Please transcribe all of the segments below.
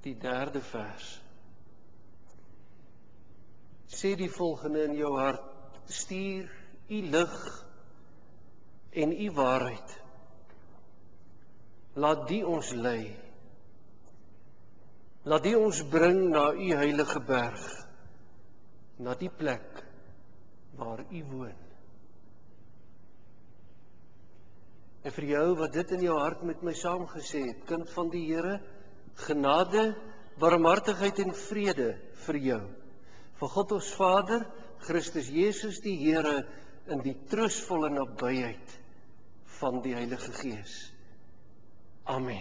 die 3de vers. Sê die volgende in jou hart: stuur u lig en u waarheid. Laat die ons lei. Laat die ons bring na u heilige berg, na die plek waar u woon. En vir jou wat dit in jou hart met my saamgesê het, kind van die Here, genade, barmhartigheid en vrede vir jou. Van God ons Vader, Christus Jesus die Here, in die troostvolle nabyheid van die Heilige Gees. Amen.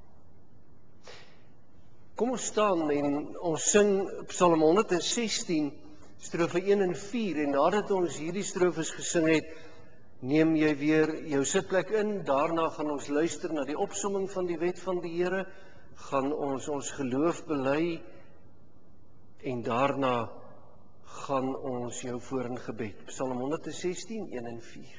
Kom ons staan en ons sing Psalm 116, strofe 1 en 4, en nadat ons hierdie strofes gesing het, neem jy weer jou sitplek in, daarna gaan ons luister na die opsomming van die wet van die Here, gaan ons geloof bely, en daarna gaan ons jou voor in gebed. Psalm 116, 1 en 4.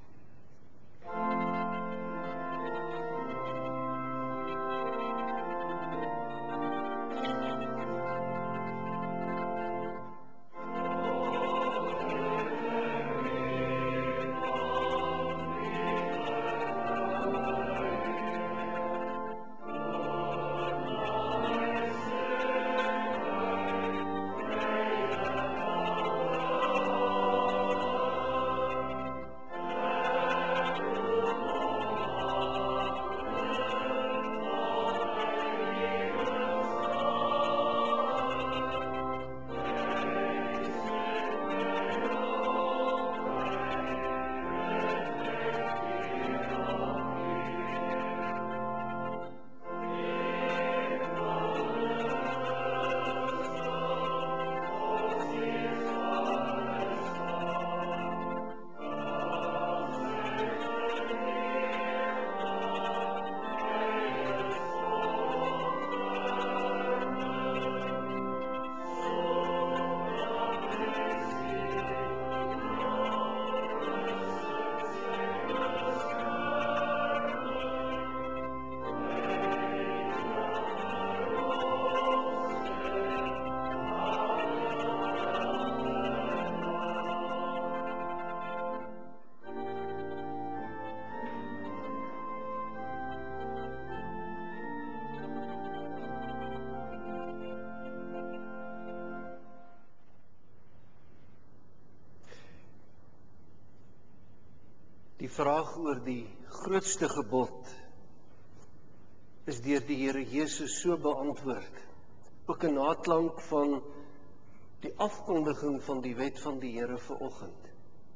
Die vraag oor die grootste gebod is deur die Here Jesus so beantwoord, ook in naklank van die afkondiging van die wet van die Here vanoggend.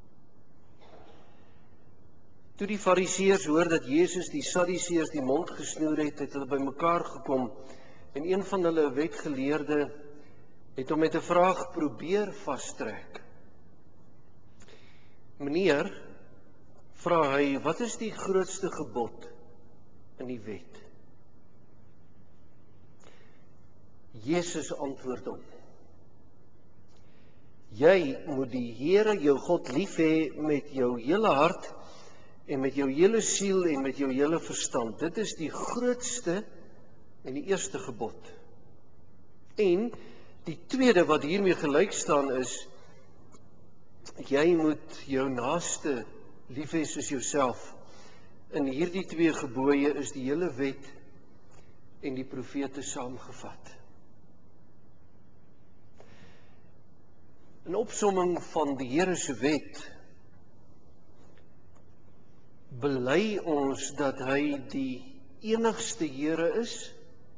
Toe die Fariseërs hoor dat Jesus die Sadduseërs die mond gesnoer het, het hulle bymekaar gekom, en een van hulle, 'n wetgeleerde, het hom met 'n vraag probeer vastrek. Meneer, vra hy, wat is die grootste gebod in die wet? Jesus antwoord hom: jy moet die Here jou God lief hê met jou hele hart en met jou hele siel en met jou hele verstand. Dit is die grootste en die eerste gebod. En die tweede wat hiermee gelyk staan is, jy moet jou naaste lief hê soos jouself. In hierdie twee gebooie is die hele wet en die profete saamgevat. In opsomming van die Here se wet bely ons dat hy die enigste Here is,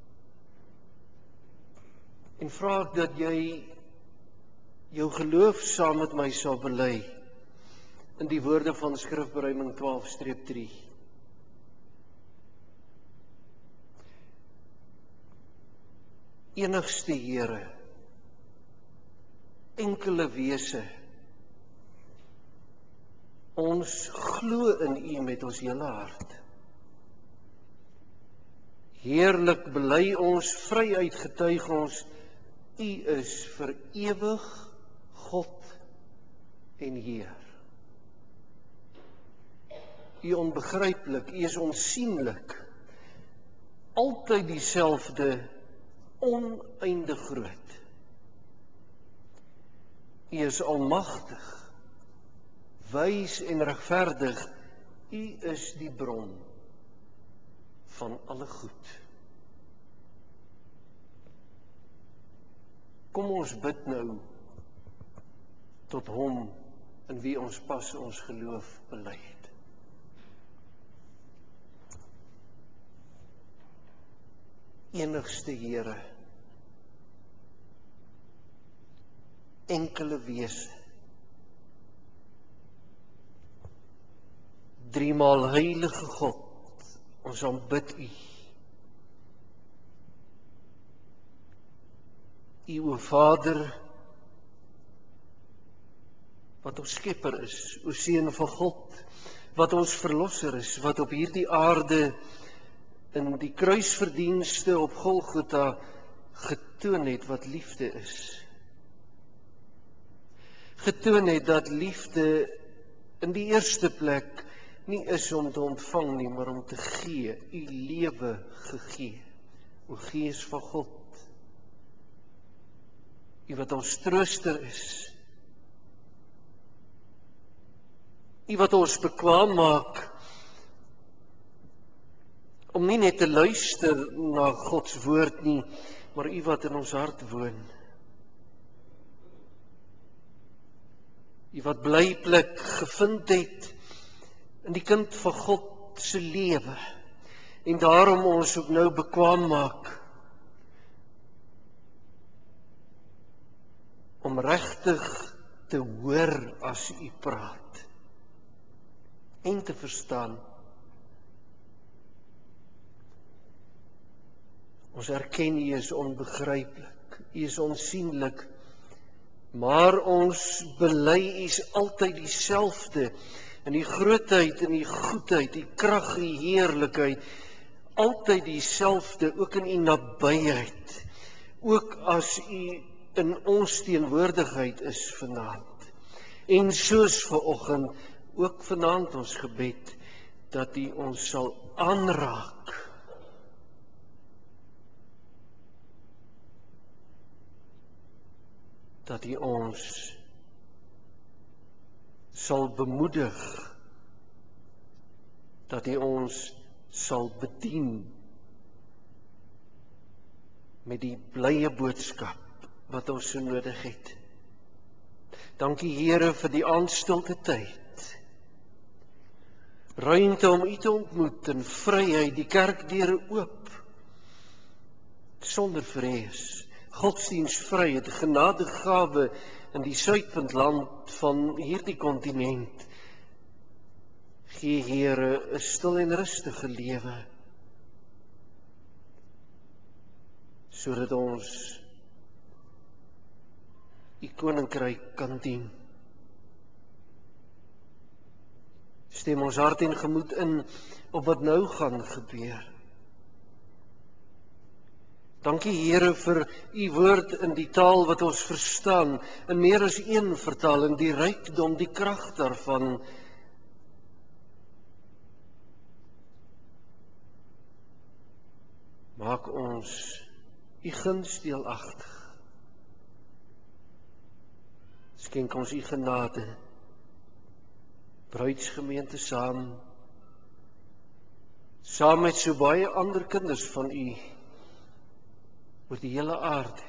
en vra ek dat jy jou geloof saam met my sal bely in die woorde van Skrifberuiming 12-3. Enigste Here, enkele wese, ons glo in U met ons hele hart. Heerlik bely ons, vryuit getuig ons, U is vir ewig God en Heer. U onbegryplik, U is onsienlik, altyd dieselfde oneindig groot. U is almagtig, wys en regverdig. U is die bron van alle goed. Kom ons bid nou tot hom in wie ons pas ons geloof bely het. Enigste Here, enkele wese, driemaal heilige God, ons aanbid U. U, o Vader, wat ons skepper is, o Seun van God, wat ons verlosser is, wat op hierdie aarde in die kruisverdienste op Golgotha getoon het wat liefde is. Getoon het dat liefde in die eerste plek nie is om te ontvang nie, maar om te gee, U lewe gegee, o Gees van God. U wat ons trooster is, U wat ons bekwaam maak om nie net te luister na Gods woord nie, maar U wat in ons hart woon. U wat blyplek gevind het in die kind van God se lewe en daarom ons ook nou bekwaam maak om regtig te hoor as U praat en te verstaan. Ons erken U is onbegryplik, U is onsienlik, maar ons bely U is altyd dieselfde, in die grootheid, in die goedheid, die krag, die heerlikheid, altyd dieselfde, ook in U nabyheid, ook as U in ons teenwoordigheid is vanaand. En soos vanoggend, ook vanaand ons gebed, dat U ons sal aanraak. Dat U ons sal bemoedig, dat U ons sal bedien met die blye boodskap wat ons so nodig het. Dankie Here vir die aandstilte tyd. Ruimte om U te ontmoet in vryheid, die kerkdeure oop, sonder vrees. Godsdienstvryheid, genadegawe in die suidpuntland van hierdie kontinent. Gee Here 'n stil en rustige lewe, sodat ons U koninkryk kan dien. Stem ons hart en gemoed in op wat nou gaan gebeur. Dankie Here vir U woord in die taal wat ons verstaan, in meer as een vertaling, die rykdom, die krag daarvan. Maak ons U guns deelagtig. Skenk ons U genade, bruidsgemeente saam met so baie ander kinders van U, oor die hele aarde,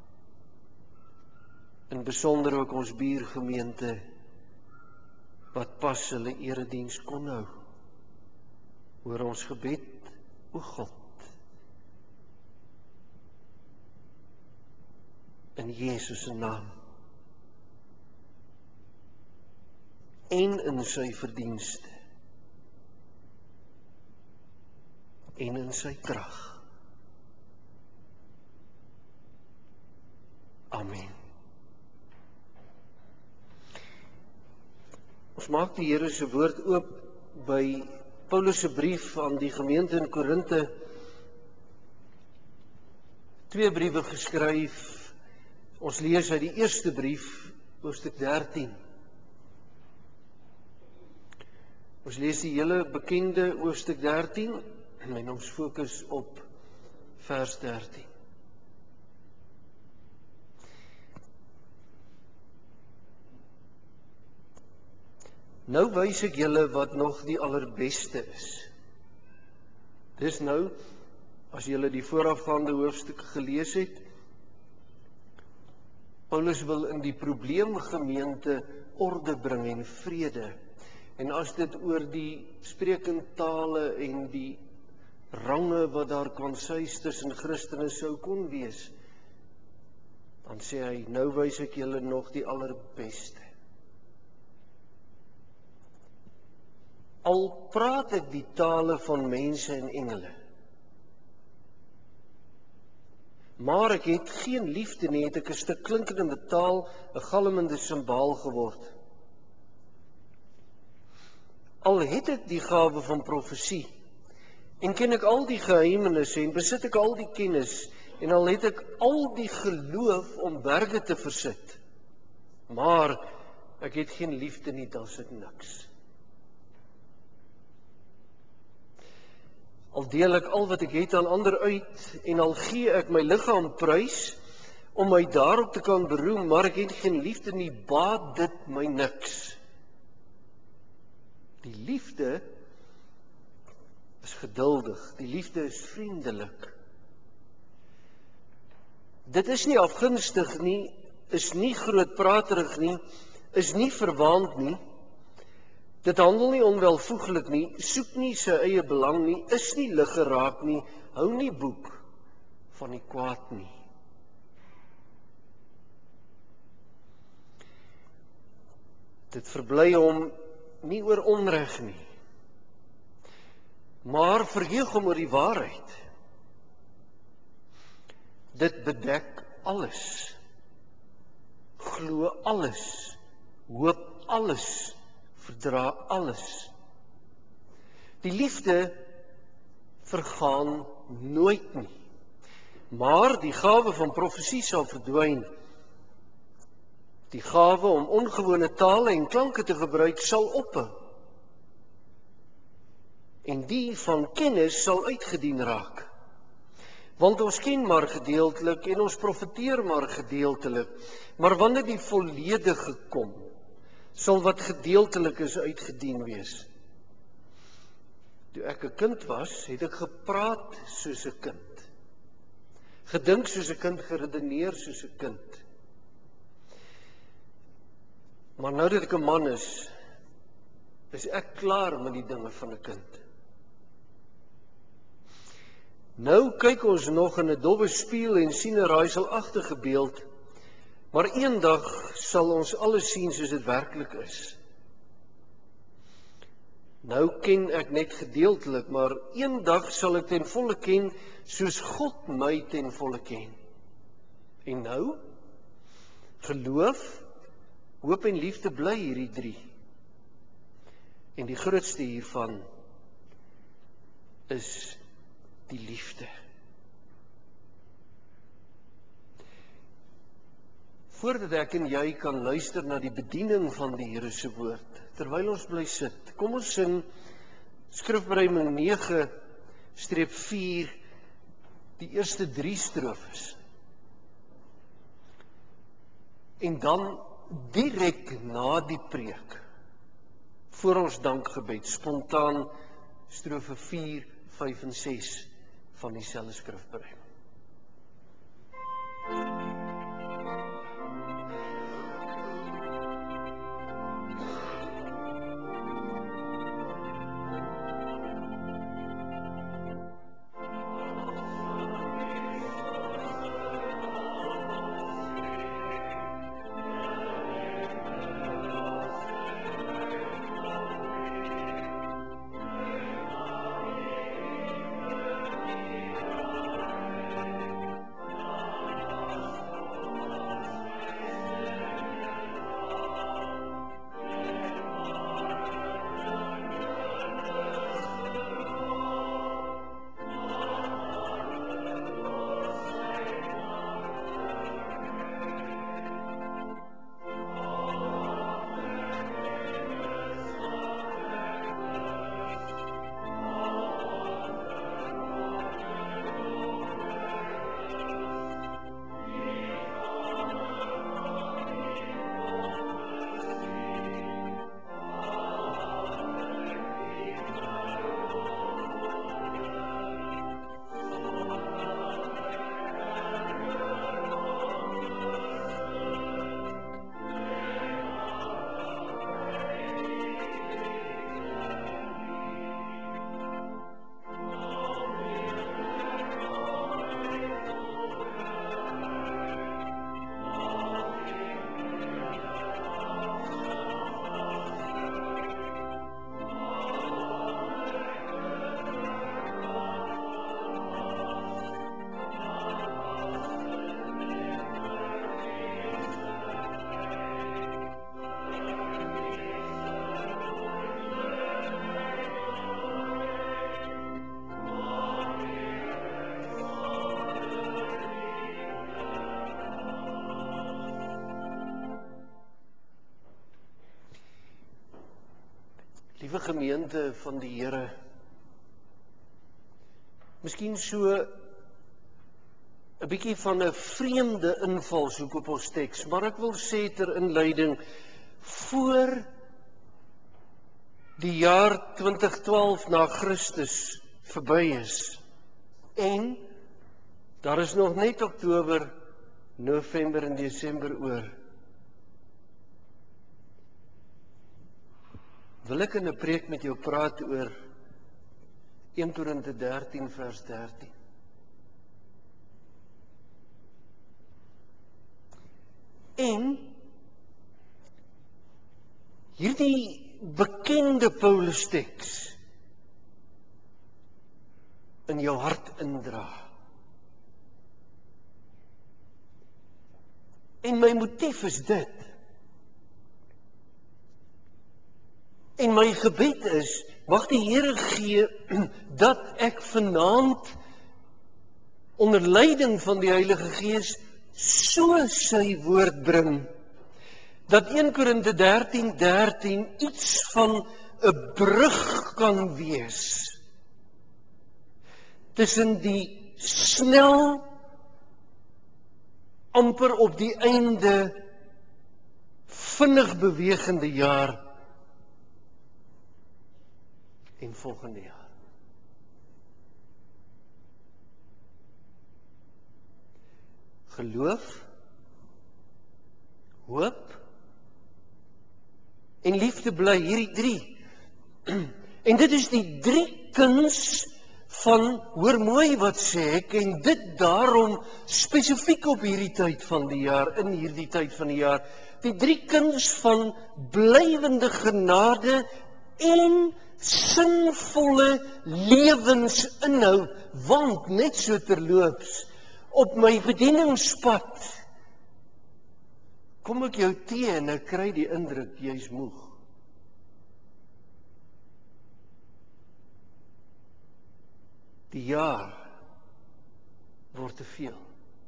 in besonder ook ons buurgemeente, wat pas hulle erediens kon hou. Hoor ons gebed, o God, in Jesus se naam, en in sy verdienste, en in sy krag. Amen. Ons maak die Here se woord oop by Paulus se brief aan die gemeente in Korinthe. 2 briewe geskryf. Ons lees uit die eerste brief, hoofstuk 13. Ons lees die hele bekende hoofstuk 13 en ons fokus op vers 13. Nou wys ek julle wat nog die allerbeste is. Dis nou, as julle die voorafgaande hoofstukke gelees het, Paulus wil in die probleemgemeente orde bring en vrede. En as dit oor die sprekende tale en die range wat daar kwansuis tussen Christene sou kon wees, dan sê hy, nou wys ek julle nog die allerbeste. Al praat ek die tale van mense en engele, maar ek het geen liefde nie, het ek 'n stuk klinkende metaal, 'n galmende simbaal geword. Al het ek die gawe van profesie, en ken ek al die geheimenisse, en besit ek al die kennis, en al het ek al die geloof om berge te versit, maar ek het geen liefde nie, dan is ek niks. Al deel ek al wat ek het aan ander uit, en al gee ek my liggaam prys, om my daarop te kan beroem, maar ek het geen liefde nie, baat dit my niks. Die liefde is geduldig, die liefde is vriendelik. Dit is nie afgunstig nie, is nie grootpraterig nie, is nie verwaand nie, dit handel nie onwelvoeglik nie, soek nie sy eie belang nie, is nie lig geraak nie, hou nie boek van die kwaad nie. Dit verbly hom nie oor onreg nie, maar verheug hom oor die waarheid. Dit bedek alles, glo alles, hoop alles, verdra alles. Die liefde vergaan nooit nie, maar die gawe van profesie sal verdwyn. Die gawe om ongewone tale en klanke te gebruik sal ophou. En die van kennis sal uitgedien raak. Want ons ken maar gedeeltelik en ons profeteer maar gedeeltelik. Maar wanneer die volledige kom, sal wat gedeeltelik is uitgedien wees. Toe ek 'n kind was, het ek gepraat soos 'n kind. Gedink soos 'n kind, geredeneer soos 'n kind. Maar nou dat ek 'n man is ek klaar met die dinge van 'n kind. Nou kyk ons nog in 'n dowwe spieël en sien 'n raaiselagtige beeld, maar eendag sal ons alles sien soos dit werklik is. Nou ken ek net gedeeltelik, maar eendag sal ek ten volle ken, soos God my ten volle ken. En nou? Geloof, hoop en liefde bly hierdie 3. En die grootste hiervan is die liefde. Voordat ek en jy kan luister na die bediening van die Here se woord, terwyl ons bly sit, kom ons sing Skrifbereiding 9-4, die eerste 3 strofes. En dan direk na die preek, voor ons dankgebed, spontaan strofe 4, 5 en 6 van dieselfde skrifbereiding. liewe gemeente van die Here, miskien so 'n bietjie van 'n vreemde invalshoek op ons teks, maar ek wil sê ter inleiding, voor die jaar 2012 na Christus verby is, en daar is nog net Oktober, November en Desember oor, wil ek in 'n preek met jou praat oor 1 Korinte 13 vers 13. En hierdie bekende Paulus teks in jou hart indra. En my motief is dit. En my gebed is, mag die Here gee dat ek vanaand onder leiding van die Heilige Gees so sy woord bring, dat 1 Korinte 13:13 iets van 'n brug kan wees tussen die snel, amper op die einde, vinnig bewegende jaar en volgende jaar. Geloof, hoop en liefde bly, hierdie drie. En dit is die drie kuns van, hoor mooi wat sê ek, en dit daarom spesifiek op hierdie tyd van die jaar, in hierdie tyd van die jaar, die drie kuns van blywende genade en sinvolle lewensinhoud, want net so terloops, op my bedieningspad kom ek jou teë en ek kry die indruk jy's moeg. Die jaar word te veel.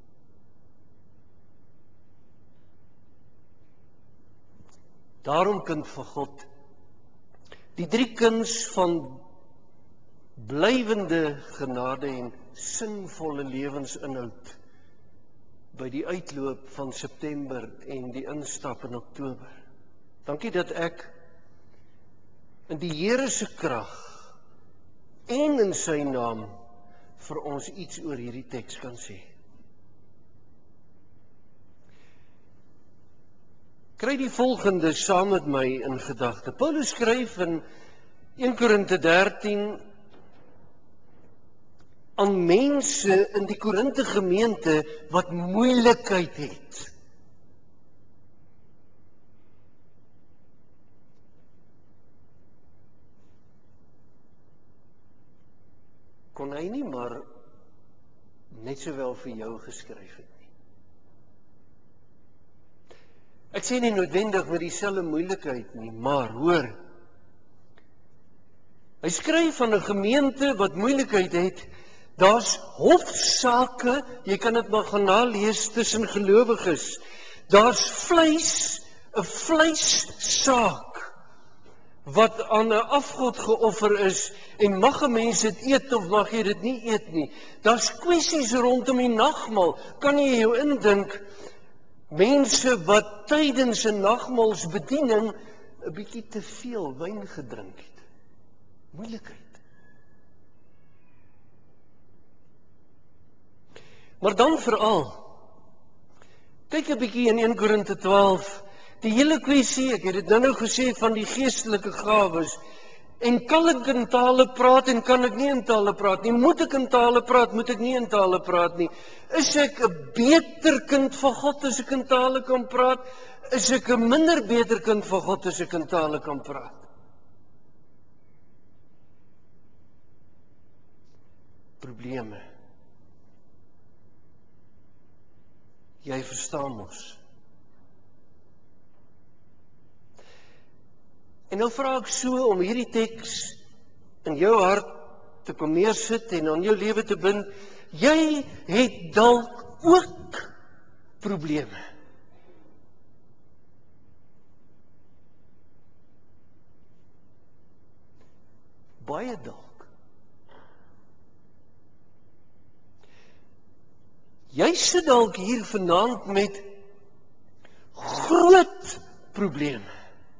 Daarom, kind van God, die drie kuns van blywende genade en sinvolle lewensinhoud by die uitloop van September en die instap in Oktober. Dankie dat ek in die Here se krag en in sy naam vir ons iets oor hierdie teks kan sê. Kry die volgende saam met my in gedagte. Paulus skryf in 1 Korinte 13 aan mense in die Korinte gemeente wat moeilikheid het. Kon hy nie maar net sowel vir jou geskryf het nie? Ek sê nie noodwendig met dieselfde moeilikheid nie, maar hoor, hy skryf van 'n gemeente wat moeilikheid het. Daar's hofsaake, jy kan dit maar gaan nalees tussen gelowiges. Daar's vleis, 'n vleissaak wat aan 'n afgod geoffer is en mag 'n mens dit eet of mag jy dit nie eet nie. Daar's kwessies rondom die nagmaal. Kan jy jou indink mense wat tydens 'n nagmaalsbediening 'n bietjie te veel wyn gedrink het? Moeilikheid. Maar dan veral, kyk 'n bietjie in 1 Korinte 12, die hele kwessie, ek het dit nou gesê, van die geestelike gawes, en kan ek in tale praat en kan ek nie in tale praat nie, moet ek in tale praat, moet ek nie in tale praat nie, is ek 'n beter kind van God as ek in tale kan praat, is ek 'n minder beter kind van God as ek in tale kan praat? Probleme. Jy verstaan mos. En nou vra ek so om hierdie teks in jou hart te kom neersit en aan jou lewe te bind. Jy het dalk ook probleme. baie dalk. Jy sit dalk hier vanaand met groot probleme.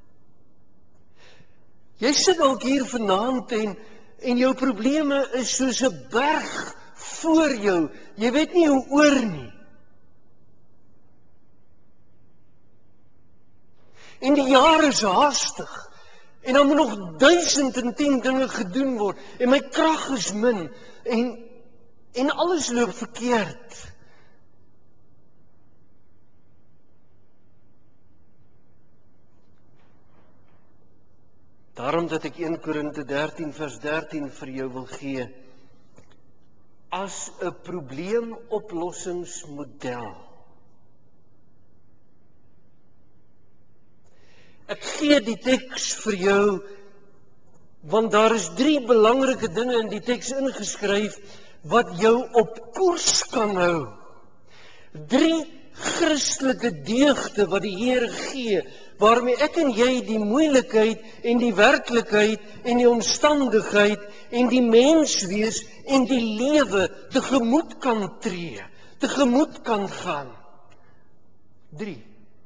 Jy sit dalk hier vanaand en jou probleme is soos 'n berg voor jou. Jy weet nie hoe oor nie. En die jaar is haastig. En dan moet nog 1010 dinge gedoen word. En my krag is min. En alles loop verkeerd. Daarom dat ek 1 Korinte 13 vers 13 vir jou wil gee. As 'n probleemoplossingsmodel. Ek gee die teks vir jou, want daar is 3 belangrike dinge in die teks ingeskryf, wat jou op koers kan hou. 3 Christelike deugde wat die Here gee, waarmee ek en jy die moeilikheid en die werklikheid en die omstandigheid en die menswees en die lewe tegemoet kan tree, tegemoet kan gaan. 3.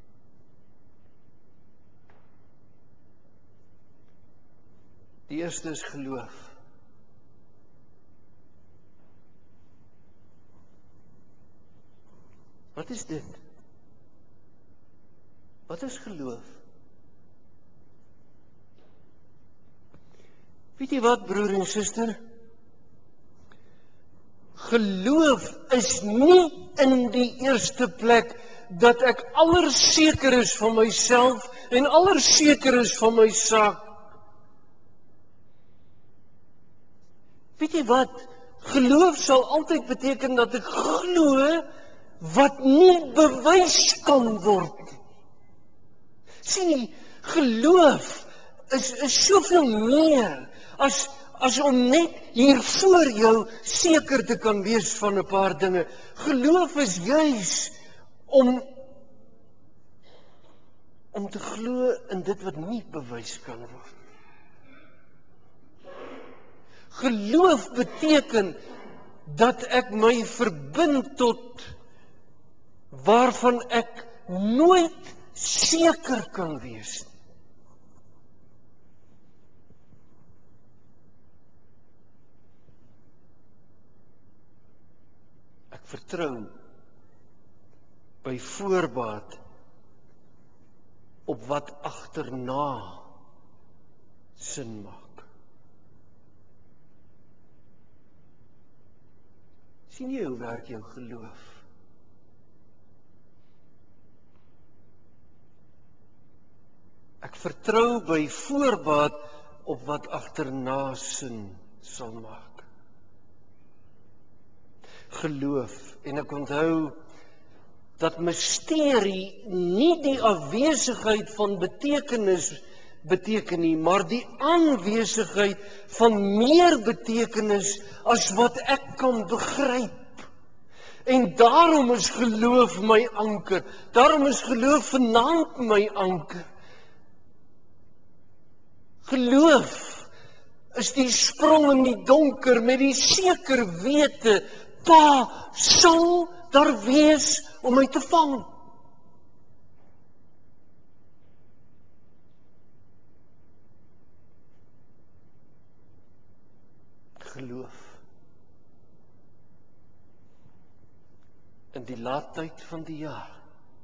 Die eerste is geloof. Wat is dit? Wat is geloof? Weet jy wat, broer en suster? Geloof is nie in die eerste plek dat ek allerseker is van myself en allerseker is van my saak. Weet jy wat? Geloof sal altyd beteken dat ek glo wat nie bewys kan word nie. Sien jy, geloof is soveel meer as om net hier voor jou seker te kan wees van 'n paar dinge. Geloof is juis om te glo in dit wat nie bewys kan word. Geloof beteken dat ek my verbind tot waarvan ek nooit seker kan wees. Ek vertrou by voorbaat op wat agterna sin maak. Sien jy hoe werk jou geloof? Ek vertrou by voorbaat op wat agterna sin sal maak. Geloof, en ek onthou dat misterie nie die afwesigheid van betekenis beteken nie, maar die aanwesigheid van meer betekenis as wat ek kan begryp. En daarom is geloof my anker. Daarom is geloof vanaand my anker. Geloof is die sprong in die donker met die seker wete, Pa sal daar wees om my te vang. Geloof in die laattyd van die jaar.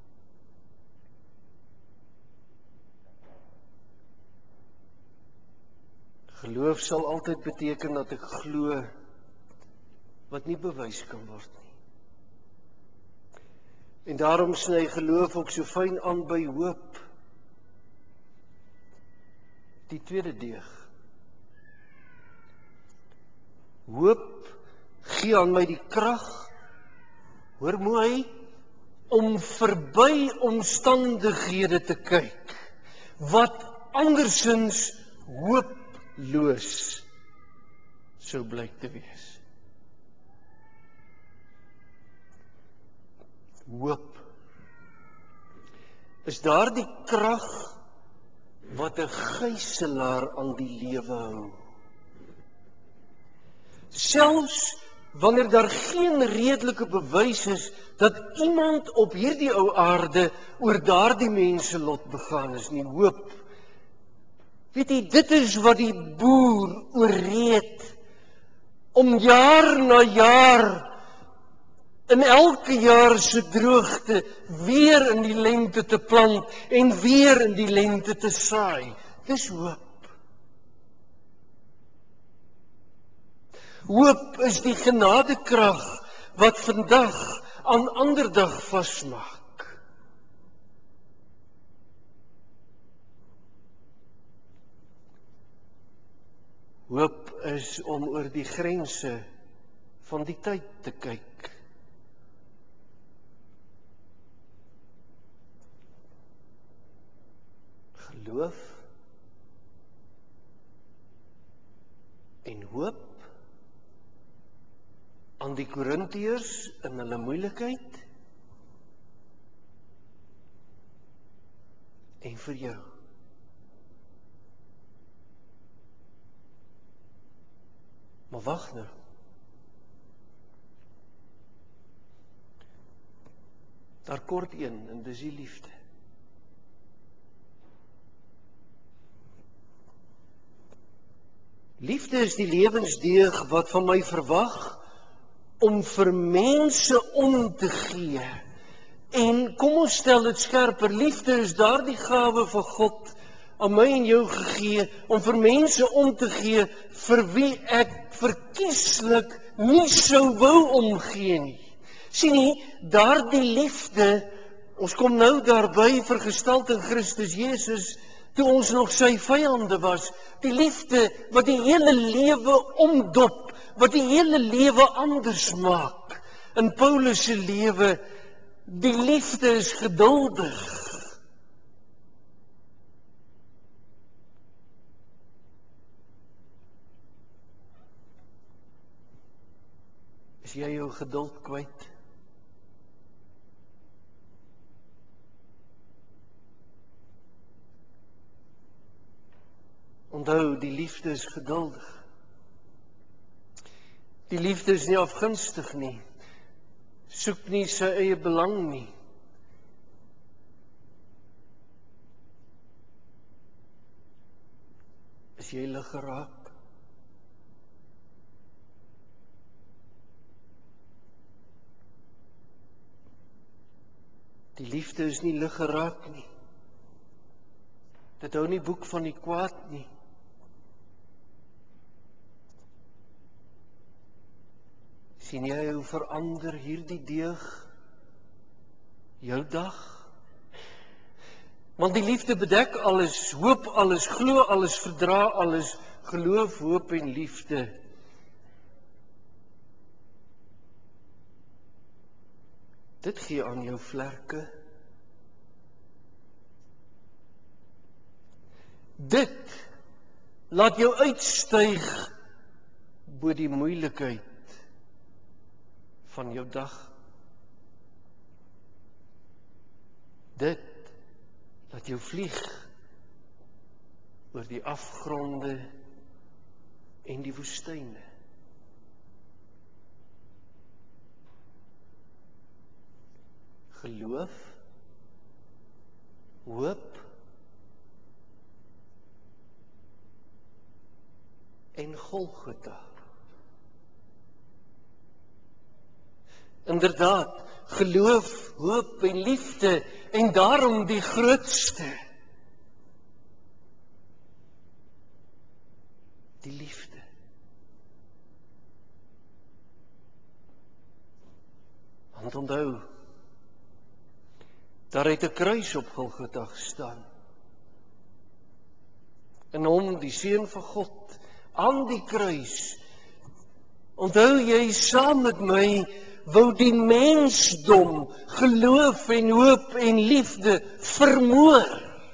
Geloof sal altyd beteken dat ek glo wat nie bewys kan word nie. En daarom sny geloof ook so fyn aan by hoop. Die tweede deeg. Hoop gee aan my die krag, hoor mooi, om verby omstandighede te kyk, wat andersins hooploos sou blyk te wees. Hoop is daardie krag wat 'n gijslaer aan die lewe hou. Selfs wanneer daar geen redelike bewys is dat iemand op hierdie ou aarde oor daardie mense lot begaan is nie, hoop. Weet jy, dit is wat die boer ooreed om jaar na jaar in elke jaar se droogte weer in die lente te plant en weer in die lente te saai. Dis hoop. Hoop is die genadekrag wat vandag aan ander dag vasmaak. Hoop is om oor die grense van die tyd te kyk. Geloof en hoop aan die Korintiërs in hulle moeilikheid en vir jou. Maar wag nou. Daar kort een en dis die liefde. Liefde is die lewensdeeg wat van my verwag om vir mense om te gee. En kom ons stel dit skerper, liefde is daardie gawe van God aan my en jou gegee, om vir mense om te gee, vir wie ek verkieslik nie sou wou omgee nie. Sien nie, daardie liefde, ons kom nou daarby vergestald in Christus Jesus, toe ons nog sy vyande was, die liefde wat die hele lewe omdop, wat die hele lewe anders maak. In Paulus se lewe, die liefde is geduldig. Is jy jou geduld kwyt? Onthou, die liefde is geduldig. Die liefde is nie afgunstig nie. Soek nie sy eie belang nie. Is jy lig geraak? Die liefde is nie lig geraak nie. Dit hou nie boek van die kwaad nie. Sien jy hoe verander hierdie deeg jou dag? Want die liefde bedek alles, hoop alles, glo alles, verdra alles, geloof, hoop en liefde. Dit gee aan jou vlerke. Dit laat jou uitstyg bo die moeilikheid van jou dag. Dit laat jou vlieg oor die afgronde en die woestyne. Geloof, hoop en Golgotha. Inderdaad, geloof, hoop en liefde en daarom die grootste. Die liefde. Want onthou, daar het 'n kruis op Golgotha gestaan. En hom, die Seun van God, aan die kruis. Onthou jy saam met my wou die mensdom geloof en hoop en liefde vermoor.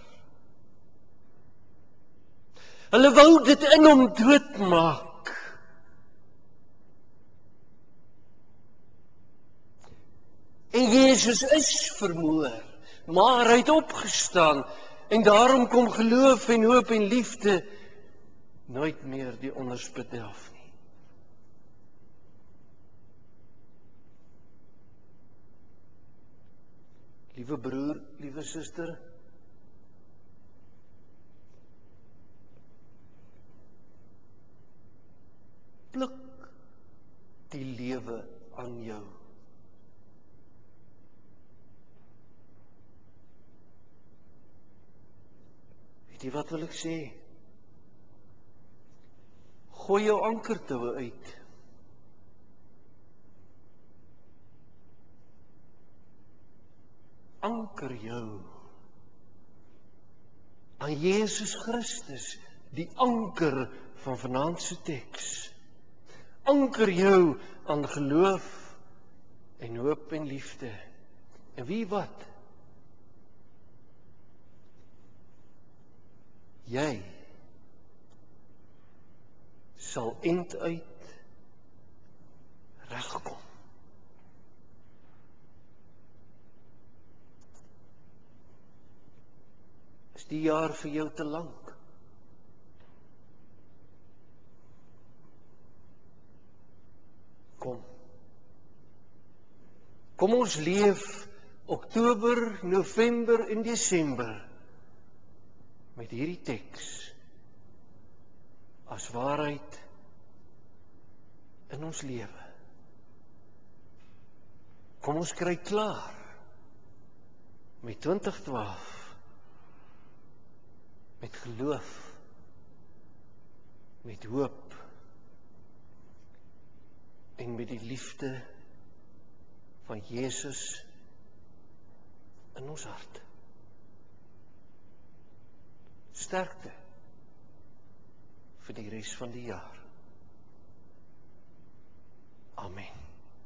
Hulle wou dit in hom doodmaak. En Jezus is vermoor, maar hy het opgestaan en daarom kom geloof en hoop en liefde nooit meer die onderspit delf nie. Liewe broer, liewe suster, pluk die lewe aan jou. Weet jy wat wil ek sê? Gooi jou ankertoue uit. Anker jou aan Jesus Christus, die anker van vanaand se teks. Anker jou aan geloof en hoop en liefde. En wie wat? Jy sal einduit regkom. Is die jaar vir jou te lank? Kom. Kom ons leef Oktober, November en Desember met hierdie teks as waarheid in ons lewe. Kom ons kry klaar met 2012 met geloof, met hoop en met die liefde van Jesus in ons hart. Sterkte vir die res van die jaar. Amen.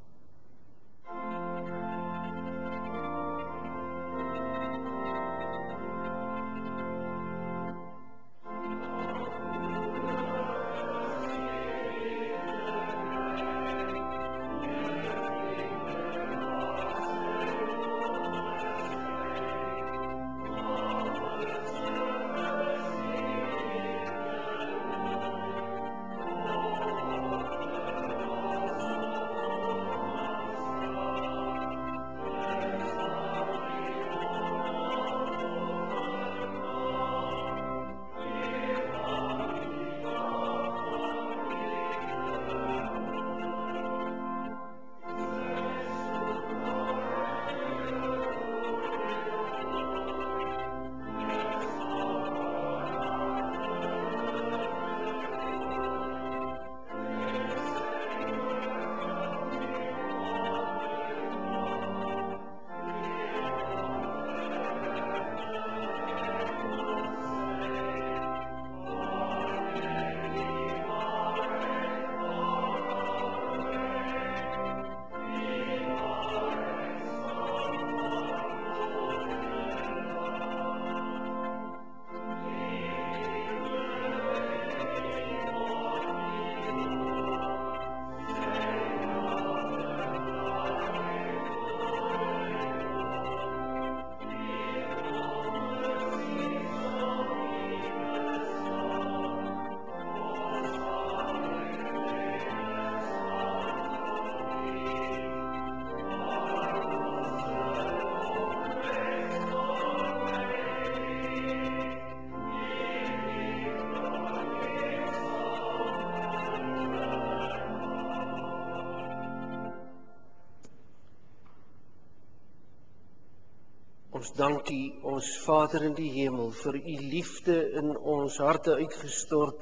Ons dank U, ons Vader in die hemel, vir U liefde in ons harte uitgestort,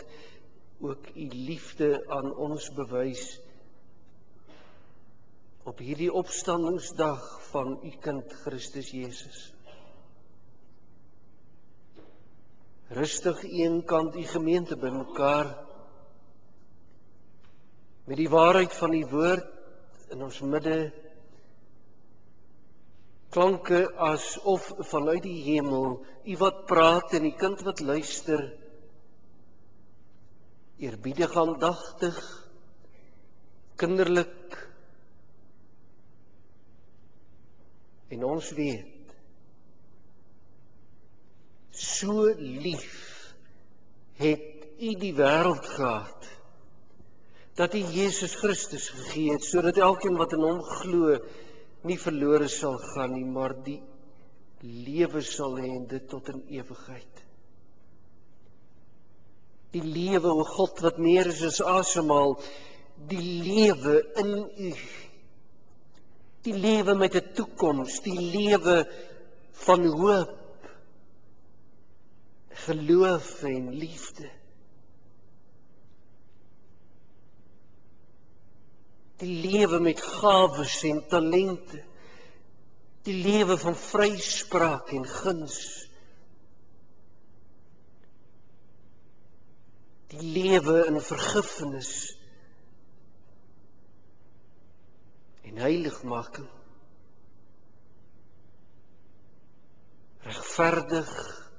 ook U liefde aan ons bewys op hierdie opstandingsdag van U kind Christus Jesus. Rustig eenkant U gemeente bymekaar met die waarheid van U woord in ons midde, klanke asof vanuit die hemel, U wat praat en die kind wat luister, eerbiedig, aandagtig, kinderlik, en ons weet, so lief het U die wêreld gehad, dat U Jesus Christus gegee het, sodat elkeen wat in Hom glo, nie verlore sal gaan nie, maar die lewe sal hê en dit tot in ewigheid. Die lewe, o God, wat meer is as asemhaal, die lewe in U. Die lewe met 'n toekoms, die lewe van hoop, geloof en liefde. Die lewe met gawes en talente, die lewe van vryspraak en guns. Die lewe in vergifnis en heiligmaking. Regverdig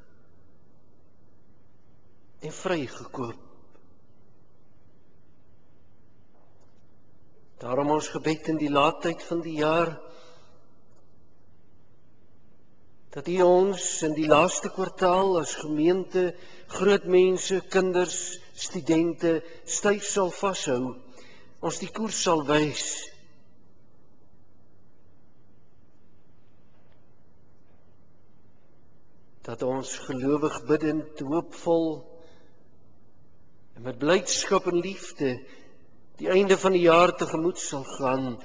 en vrygekoop. Daarom ons gebed in die laatheid van die jaar, dat U ons in die laaste kwartaal as gemeente, groot mense, kinders, studente, styf sal vashou, ons die koers sal wys. Dat ons gelowig bidend, hoopvol en met blydskap en liefde die einde van die jaar tegemoet sal gaan,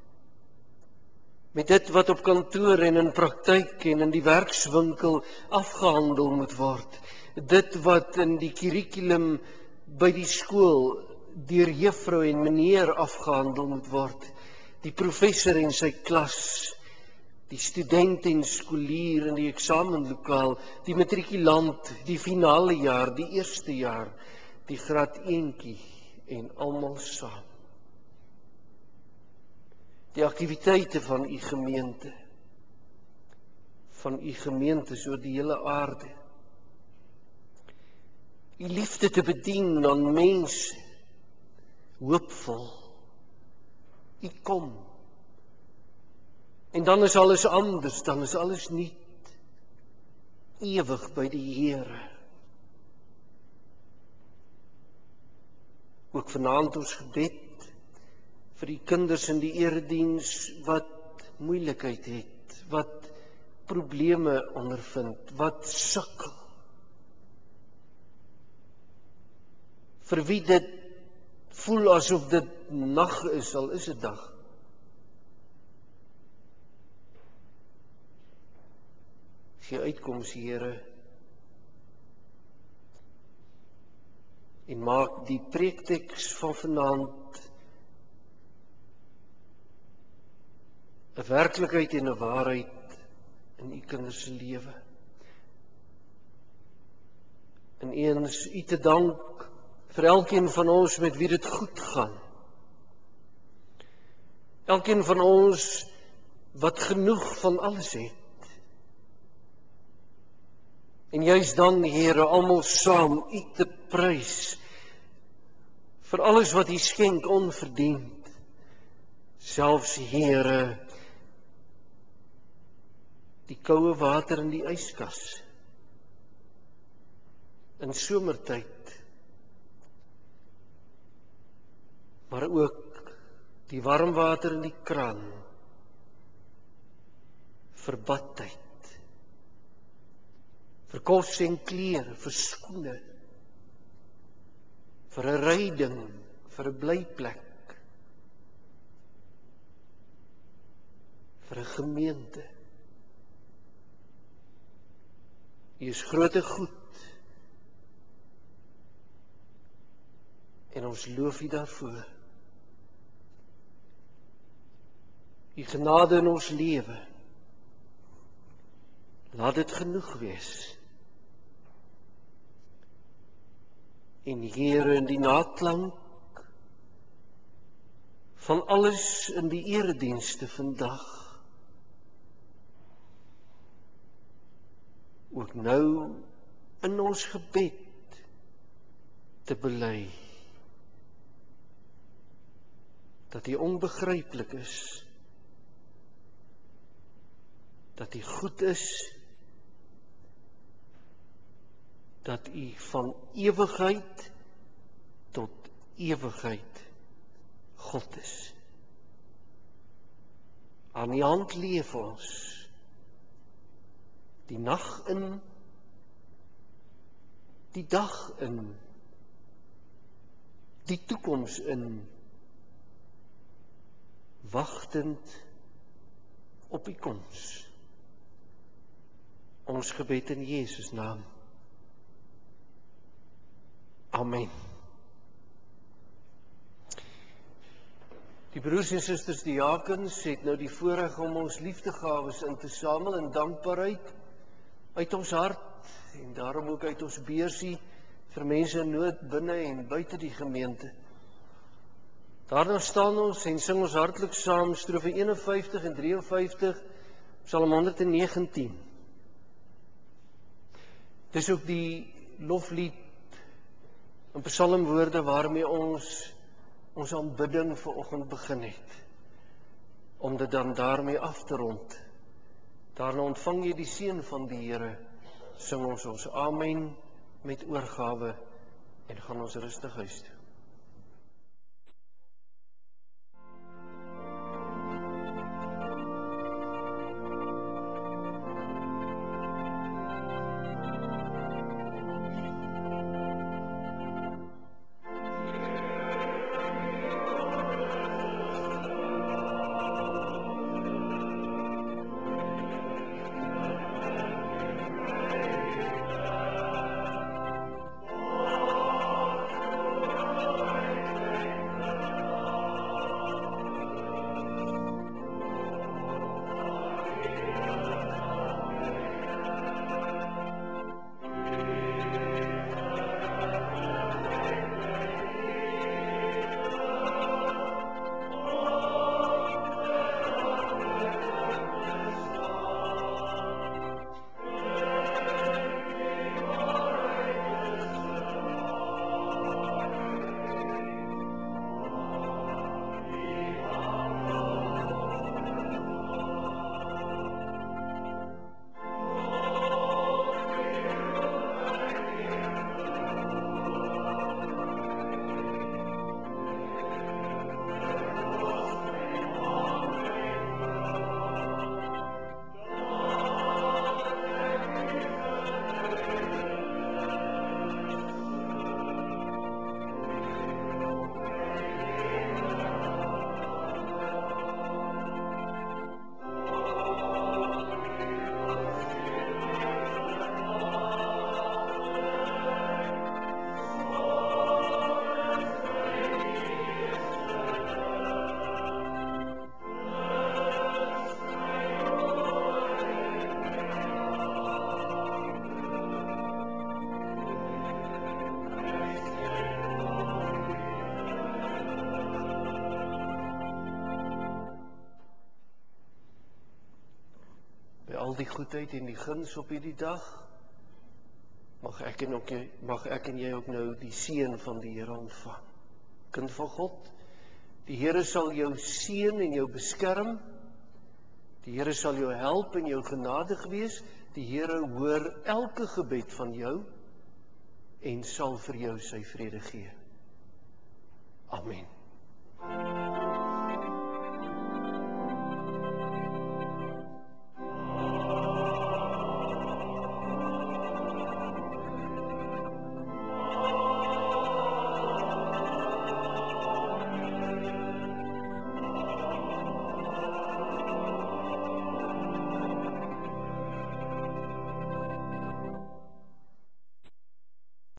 met dit wat op kantoor en in praktyk en in die werkswinkel afgehandel moet word, dit wat in die kurrikulum by die skool deur juffrou en meneer afgehandel moet word, die professor en sy klas, die student en skoolier in die eksamenlokaal, die matrikulant, die finale jaar, die eerste jaar, die graad eentjie en almal saam. Die aktiwiteite van U gemeente, oor die hele aarde. U liefde te bedien aan mense, hoopvol. U kom. En dan is alles anders, dan is alles nuut, ewig by die Here. Ook vanaand ons gebed vir die kinders in die erediens wat moeilikheid het, wat probleme ondervind, wat sukkel. Vir wie dit voel asof dit nag is, al is dit dag. Gee uitkoms, Here, en maak die preekteks van vanaand 'n werklikheid en 'n waarheid in U kinders se lewe. En eens U te dank vir elkeen van ons met wie dit goed gaan. Elkeen van ons wat genoeg van alles het. En juist dan, Here, almal saam U te prys vir alles wat U skenk onverdiend. Selfs, Here, die koue water in die yskas. In somertyd. Maar ook die warm water in die kraan. Vir badtyd. Vir kos en klere, vir skoene. Vir 'n ryding, vir 'n blyplek. Vir 'n gemeente. U is groot en goed. En ons loof U daarvoor. U genade in ons lewe. Laat dit genoeg wees. En Here, in die naklank van alles in die eredienste vandag, ook nou in ons gebed te bely, dat U onbegryplik is, dat U goed is, dat U van ewigheid tot ewigheid God is. Aan U hand leef ons. die nag in, die dag in, die toekoms in, wagtend op die koms. Ons gebed in Jesus naam. Amen. Die broers en susters diakens het nou die voorreg om ons liefdegawes in te samel in dankbaarheid uit ons hart en daarom ook uit ons beursie vir mense in nood binne en buite die gemeente. Daarna staan ons en sing ons hartlik saam strofe 51 en 53, Psalm 119. Dis ook die loflied en psalmwoorde waarmee ons aanbidding vanoggend begin het, om dit dan daarmee af te rond. Daarna ontvang jy die seën van die Here, sing ons amen met oorgawe en gaan ons rustig huis toe. Al die goedheid en die guns op hierdie dag, mag ek en jy ook nou die seën van die Here ontvang. Kind van God, die Here sal jou seën en jou beskerm, die Here sal jou help en jou genadig wees, die Here hoor elke gebed van jou en sal vir jou sy vrede gee. Amen.